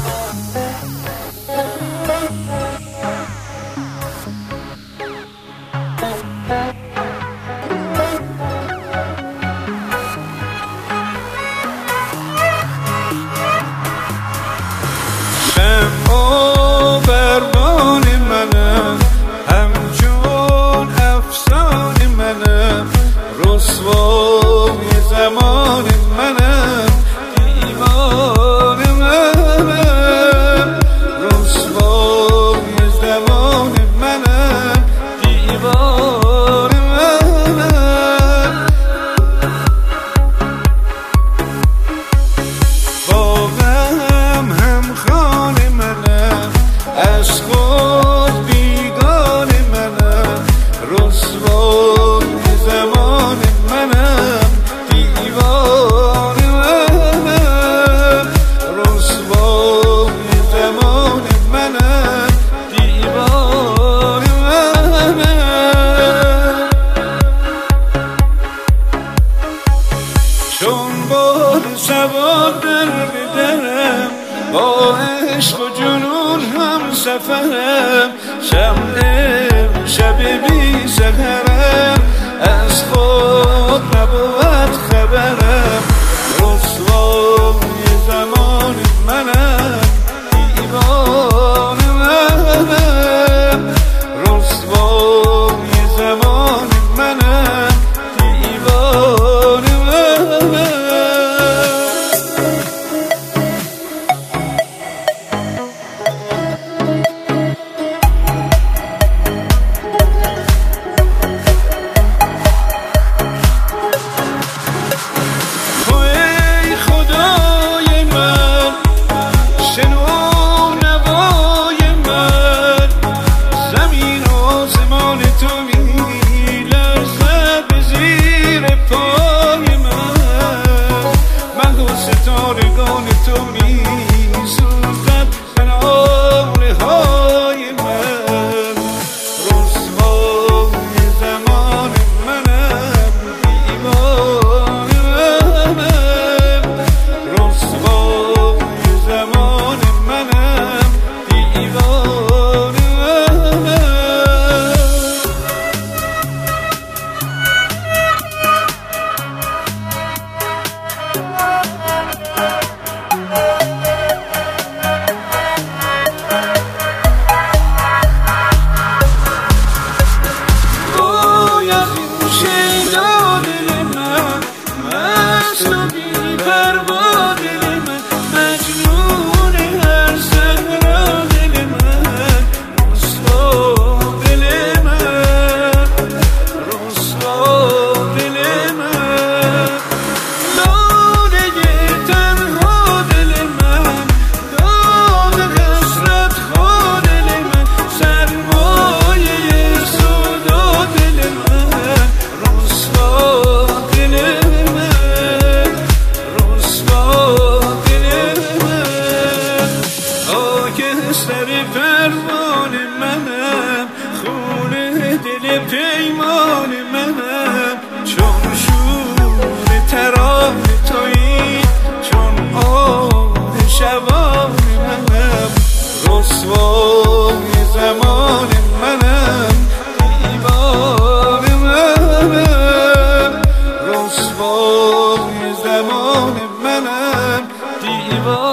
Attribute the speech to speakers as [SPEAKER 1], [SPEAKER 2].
[SPEAKER 1] رسوای زمان منم، دیوان منم، رسوای زمان منم، دیوان منم. با غم همخوان منم، از خود بیگان منم، رسوای زمان منم، دیوان منم، رسوای زمان منم، دیوان منم. چون باد سوار در بدرم، با عشق و جنون هم سفرم، شمع شب بی سحرم، از خود نبود خبرم، رسوای زمان منم، دیوان منم، رسوای زمان منم، دیوان منم. ستارگان تو می سوزد بناله های من، رسوای زمان منم، دیوان منم، رسوای زمان منم، دیوان منم. سر فرمان منم، خون دل پیمان منم، چون شور ترانه تویی، چون آه شبان منم، رسوای زمان منم، دیوان منم، رسوای زمان منم، دیوان